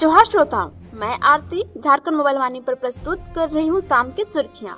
जोहार श्रोताओं, मैं आरती झारखंड मोबाइल वाणी पर प्रस्तुत कर रही हूँ शाम की सुर्खियाँ।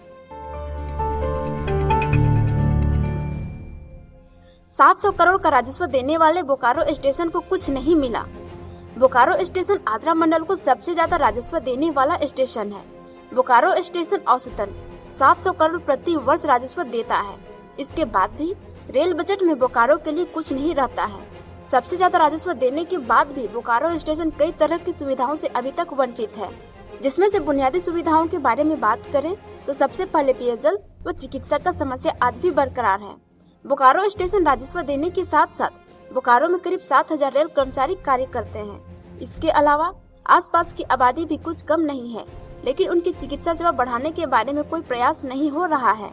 700 करोड़ का राजस्व देने वाले बोकारो स्टेशन को कुछ नहीं मिला। बोकारो स्टेशन आद्रा मंडल को सबसे ज्यादा राजस्व देने वाला स्टेशन है। बोकारो स्टेशन औसतन 700 करोड़ प्रति वर्ष राजस्व देता है। इसके बाद भी रेल बजट में बोकारो के लिए कुछ नहीं रहता है। सबसे ज्यादा राजस्व देने के बाद भी बोकारो स्टेशन कई तरह की सुविधाओं से अभी तक वंचित है, जिसमें से बुनियादी सुविधाओं के बारे में बात करें तो सबसे पहले पेयजल व चिकित्सा का समस्या आज भी बरकरार है। बोकारो स्टेशन राजस्व देने के साथ साथ बोकारो में करीब 7,000 रेल कर्मचारी कार्य करते हैं। इसके अलावा आसपास की आबादी भी कुछ कम नहीं है, लेकिन उनकी चिकित्सा सेवा बढ़ाने के बारे में कोई प्रयास नहीं हो रहा है।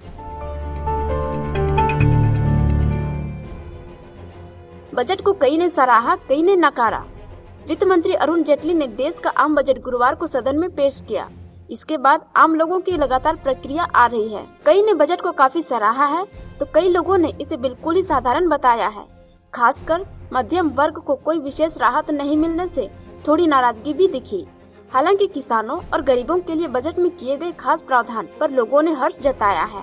बजट को कई ने सराहा, कई ने नकारा। वित्त मंत्री अरुण जेटली ने देश का आम बजट गुरुवार को सदन में पेश किया। इसके बाद आम लोगों की लगातार प्रक्रिया आ रही है। कई ने बजट को काफी सराहा है तो कई लोगों ने इसे बिल्कुल ही साधारण बताया है। खासकर मध्यम वर्ग को कोई विशेष राहत नहीं मिलने से थोड़ी नाराजगी भी दिखी। हालांकि किसानों और गरीबों के लिए बजट में किए गए खास प्रावधान पर लोगों ने हर्ष जताया है।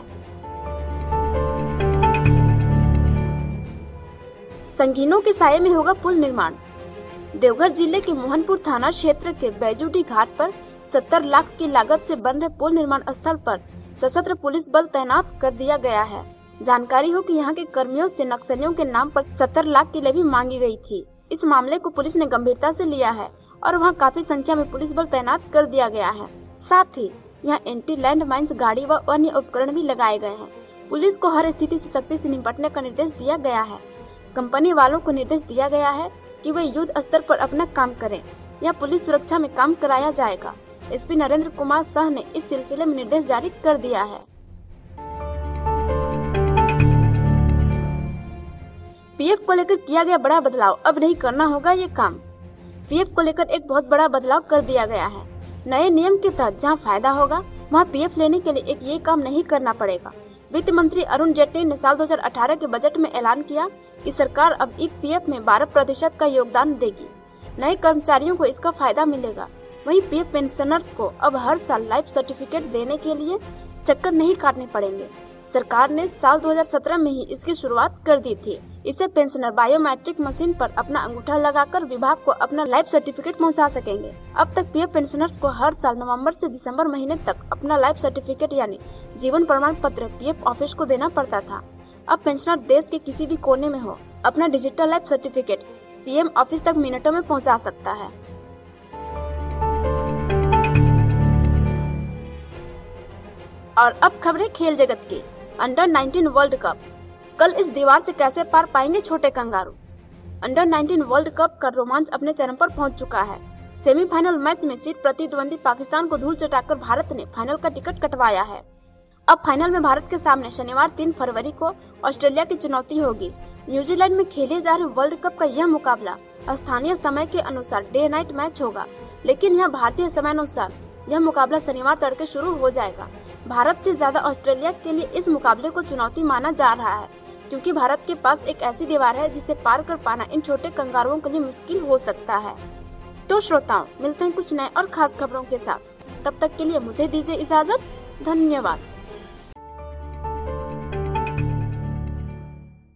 संगीनों के साये में होगा पुल निर्माण। देवघर जिले के मोहनपुर थाना क्षेत्र के बैजूटी घाट पर 70 लाख की लागत से बन रहे पुल निर्माण स्थल पर सशस्त्र पुलिस बल तैनात कर दिया गया है। जानकारी हो कि यहाँ के कर्मियों से नक्सलियों के नाम पर 70 लाख की लेवी मांगी गई थी। इस मामले को पुलिस ने गंभीरता से लिया है और वहाँ काफी संख्या में पुलिस बल तैनात कर दिया गया है। साथ ही यहाँ एंटी लैंड माइंस गाड़ी व अन्य उपकरण भी लगाए गए हैं। पुलिस को हर स्थिति से सख्ती से निपटने का निर्देश दिया गया है। कंपनी वालों को निर्देश दिया गया है कि वे युद्ध स्तर पर अपना काम करें या पुलिस सुरक्षा में काम कराया जाएगा। एसपी नरेंद्र कुमार शाह ने इस सिलसिले में निर्देश जारी कर दिया है। पीएफ को लेकर किया गया बड़ा बदलाव, अब नहीं करना होगा ये काम। पीएफ को लेकर एक बहुत बड़ा बदलाव कर दिया गया है। नए नियम के तहत जहां फायदा होगा वहां पीएफ लेने के लिए ये काम नहीं करना पड़ेगा। वित्त मंत्री अरुण जेटली ने साल 2018 के बजट में ऐलान किया कि सरकार अब ईपीएफ में 12% का योगदान देगी। नए कर्मचारियों को इसका फायदा मिलेगा। वहीं पीएफ पेंशनर्स को अब हर साल लाइफ सर्टिफिकेट देने के लिए चक्कर नहीं काटने पड़ेंगे। सरकार ने साल 2017 में ही इसकी शुरुआत कर दी थी। इससे पेंशनर बायोमेट्रिक मशीन पर अपना अंगूठा लगाकर विभाग को अपना लाइफ सर्टिफिकेट पहुंचा सकेंगे। अब तक पीएफ पेंशनर्स को हर साल नवंबर से दिसंबर महीने तक अपना लाइफ सर्टिफिकेट यानी जीवन प्रमाण पत्र पीएफ ऑफिस को देना पड़ता था। अब पेंशनर देश के किसी भी कोने में हो अपना digital life certificate PM office तक मिनटों में पहुंचा सकता है। और अब खबरें खेल जगत की। अंडर 19 वर्ल्ड कप, कल इस दीवार से कैसे पार पाएंगे छोटे कंगारू। अंडर 19 वर्ल्ड कप का रोमांच अपने चरम पर पहुंच चुका है। सेमीफाइनल मैच में चिर प्रतिद्वंदी पाकिस्तान को धूल चटाकर भारत ने फाइनल का टिकट कटवाया है। अब फाइनल में भारत के सामने शनिवार 3 फरवरी को ऑस्ट्रेलिया की चुनौती होगी। न्यूजीलैंड में खेले जा रहे वर्ल्ड कप का यह मुकाबला स्थानीय समय के अनुसार डे नाइट मैच होगा, लेकिन यहाँ भारतीय समय अनुसार यह मुकाबला शनिवार तड़के शुरू हो जाएगा। भारत से ज्यादा ऑस्ट्रेलिया के लिए इस मुकाबले को चुनौती माना जा रहा है, क्योंकि भारत के पास एक ऐसी दीवार है जिसे पार कर पाना इन छोटे कंगारुओं के लिए मुश्किल हो सकता है। तो श्रोताओं, मिलते हैं कुछ नए और खास खबरों के साथ। तब तक के लिए मुझे दीजिए इजाजत। धन्यवाद।